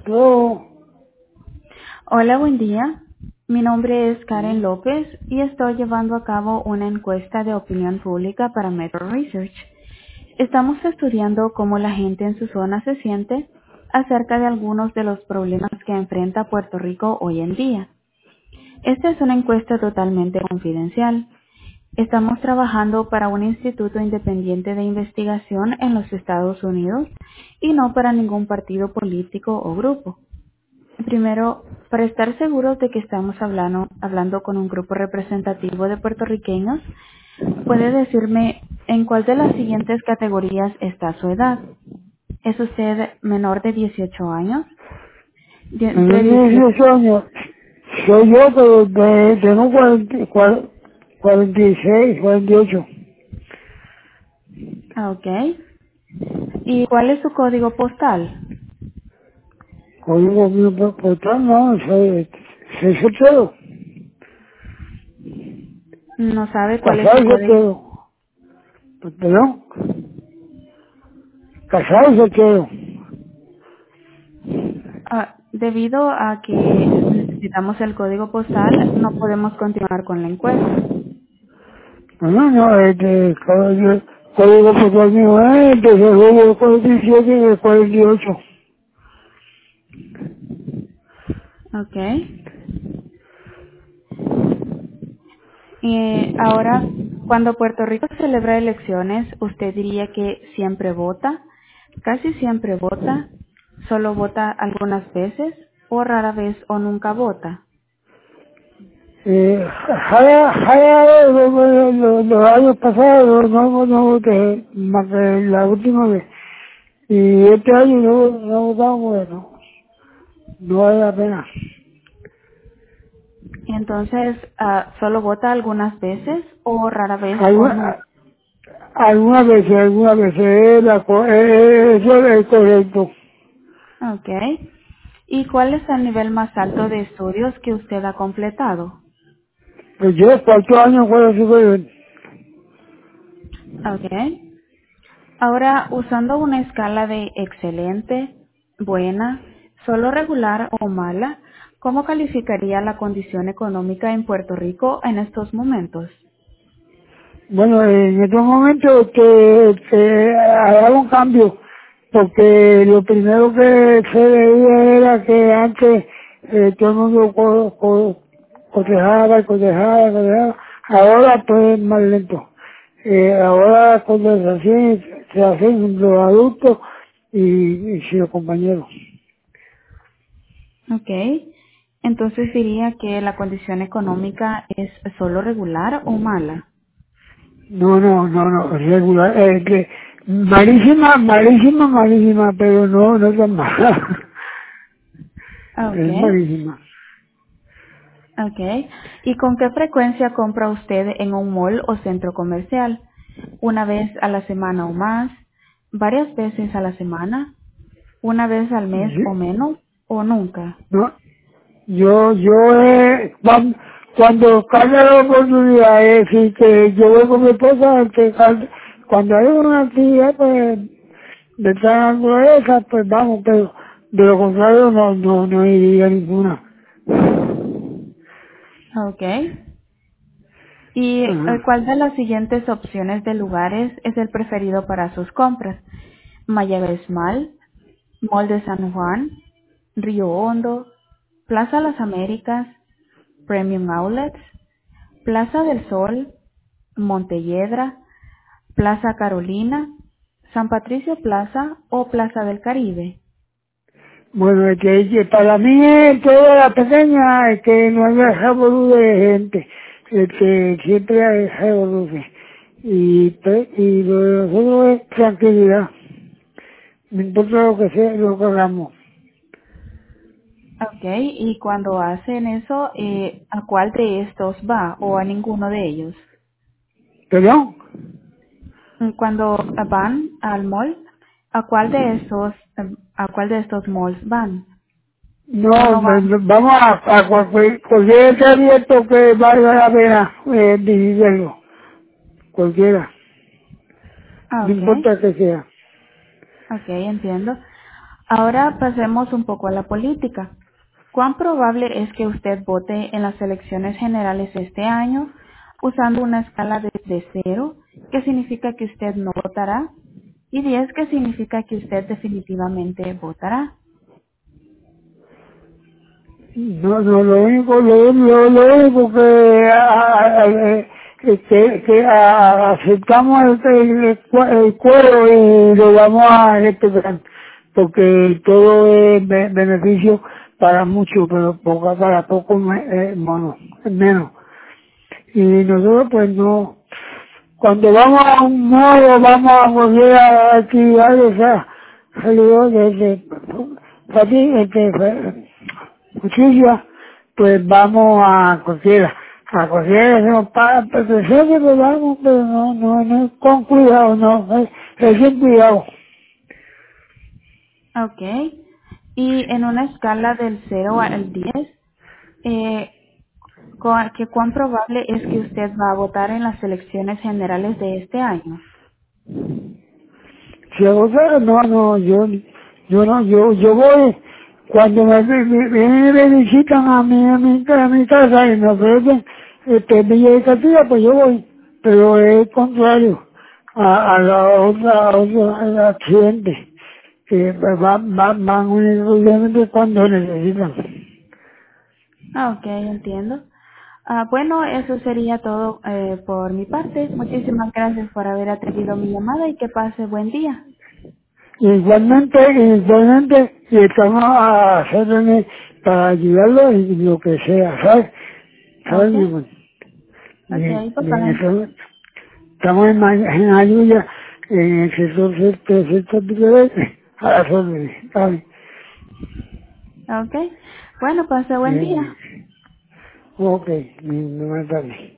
Yo, Hola, buen día. Mi nombre es Karen López y estoy llevando a cabo una encuesta de opinión pública para Metro Research. Estamos estudiando cómo la gente en su zona se siente acerca de algunos de los problemas que enfrenta Puerto Rico hoy en día. Esta es una encuesta totalmente confidencial. Estamos trabajando para un instituto independiente de investigación en los Estados Unidos y no para ningún partido político o grupo. Primero, para estar seguros de que estamos hablando con un grupo representativo de puertorriqueños, ¿puede decirme en cuál de las siguientes categorías está su edad? ¿Es usted menor de 18 años? tengo Entre 18. 18 años. Soy yo, pero tengo 46, 48. Ah, ok. ¿Y cuál es su código postal? Código mío postal, no, soy soltero. No sabe cuál es Casado su y código. soltero. Perdón, casado y soltero. Debido a que necesitamos el código postal, no podemos continuar con la encuesta. No, código postal mío es de julio 47 y el 48. Ok. Ahora, cuando Puerto Rico celebra elecciones, ¿usted diría que siempre vota? ¿Casi siempre vota? ¿Solo vota algunas veces? ¿O rara vez o nunca vota? Los años pasados no voté más que la última vez. Y este año no votamos, bueno, no vale la pena. Entonces, ¿solo vota algunas veces o rara vez o nunca? Alguna- algunas veces eso es correcto. Ok. ¿Y cuál es el nivel más alto de estudios que usted ha completado? Pues yo, 4 años fue superior. Ok. Ahora, usando una escala de excelente, buena, solo regular o mala, ¿cómo calificaría la condición económica en Puerto Rico en estos momentos? Bueno, en estos momentos que habrá un cambio, porque lo primero que se veía era que antes todo el mundo cotejaba, ahora pues es más lento. Ahora las conversaciones se hacen entre los adultos y los compañeros. Ok. Entonces diría que la condición económica es solo regular o mala. No, regular, malísima, pero no tan mala. Ok. Es malísima. Ok. ¿Y con qué frecuencia compra usted en un mall o centro comercial? ¿Una vez a la semana o más? ¿Varias veces a la semana? ¿Una vez al mes o Yo, menos? ¿O nunca? no, cuando caiga la oportunidad, es decir, que yo voy con mi esposa, cuando hay una actividad, pues, de tal naturaleza, pues vamos, pero de lo contrario no iría ninguna. Ok. ¿Y Ajá. cuál de las siguientes opciones de lugares es el preferido para sus compras? Mayagüez Mall, Mall de San Juan, Río Hondo, Plaza Las Américas, Premium Outlets, Plaza del Sol, Montelledra, Plaza Carolina, San Patricio Plaza o Plaza del Caribe. Bueno, que para mí es toda la pequeña, es que no haya revolú de gente, que siempre hay revolú. Y lo de nosotros es tranquilidad, no importa lo que sea, lo que hagamos. Ok, y cuando hacen eso, ¿a cuál de estos va o a ninguno de ellos? ¿Perdón? Cuando van al mall, ¿a cuál de estos malls van? ¿O No, no van? vamos a cualquier este abierto que valga la pena visitarlo, cualquiera, Ah, no ok, importa que sea. ok, entiendo. Ahora pasemos un poco a la política. ¿Cuán probable es que usted vote en las elecciones generales este año usando una escala de 0, que significa que usted no votará, y 10, que significa que usted definitivamente votará? No, no, lo único que, aceptamos el cuero y lo vamos a respetar, porque todo es beneficio para muchos, pero para poco menos. Y nosotros pues no, cuando vamos a un modo, vamos a volver a actividades, o sea, saludos justicia, pues vamos a cualquiera, no, para, pero siempre pues vamos, pero no, con cuidado, no, es sin cuidado. Ok. Y en una escala del 0 al 10, eh, ¿cuán probable es que usted va a votar en las elecciones generales de este año? Si agota, yo voy, cuando vienen y me visitan a mi casa y me ofrecen Villa de Castilla, pues yo voy, pero es contrario a la a la accidente, que van únicamente cuando necesitan. Ok, entiendo. Bueno, eso sería todo por mi parte. Muchísimas gracias por haber atendido mi llamada y que pase buen día. Igualmente, y estamos a hacerle para ayudarlo en lo que sea, ¿sabes? Ok, ¿Sabes? ok, Bien, bye bien, bye. estamos en ayuda en el sector de a las órdenes, ¿sabes? Ok, bueno, pase buen día. Bien, ok, bien, buenas tardes.